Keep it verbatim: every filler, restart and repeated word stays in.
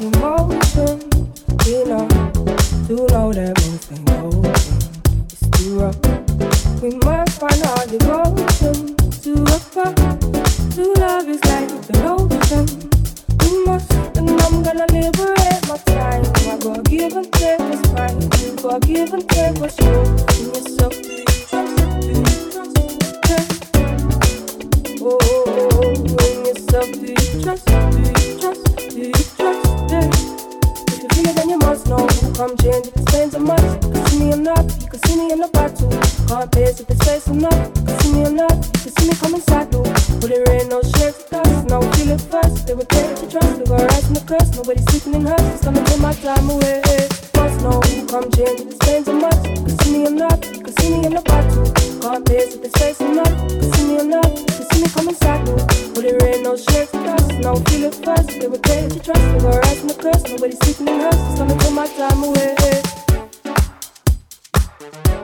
emotion enough to know that most ain't golden. It's too rough. We must find our devotion to a fuck. To love is like the ocean. We must, and I'm gonna liberate my time. I gotta give and take what's fine. You gotta give and take what's true. In yourself, do you trust? Do you trust? Yeah. Oh, oh, oh, in yourself, do you trust? Do you trust? Do you trust? Yeah. If you feel it, then you must know. Come change if it spends a month. You can see me enough. You can see me in the battle. Can't pace if it's space enough. You can see me enough. You can see me coming saddle. But there ain't no shit to us. Now feel it first. They would take to trust. We got rise from the curse. Nobody's sleeping in hers. It's gonna take my time away. Must know. Come change if it spends a month. You can see me enough. You can see me in the battle. Can't pace if it's space enough. You can see me enough. You can see me coming saddle. But there ain't no shit to us. Now feel it first. They would take to trust. We got rise from the curse. Nobody's sleeping in hers. It's gonna take my time away.